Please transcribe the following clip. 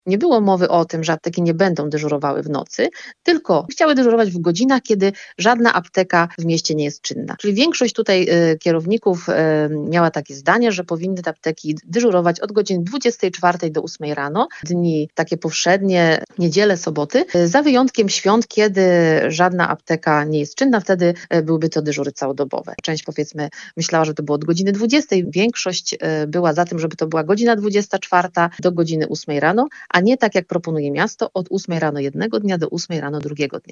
Nie było mowy o tym, że apteki nie będą dyżurowały w nocy, tylko chciały dyżurować w godzinach, kiedy żadna apteka w mieście nie jest czynna. Czyli większość tutaj kierowników miała takie zdanie, że powinny te apteki dyżurować od godziny 24 do 8 rano, dni takie powszednie, niedziele, soboty, za wyjątkiem świąt, kiedy żadna apteka nie jest czynna, wtedy byłyby to dyżury całodobowe. Część powiedzmy myślała, że to było od godziny 20, większość była za tym, żeby to była godzina 24 do godziny 8 rano, a nie tak jak proponuje miasto, od 8 rano jednego dnia do 8 rano drugiego dnia.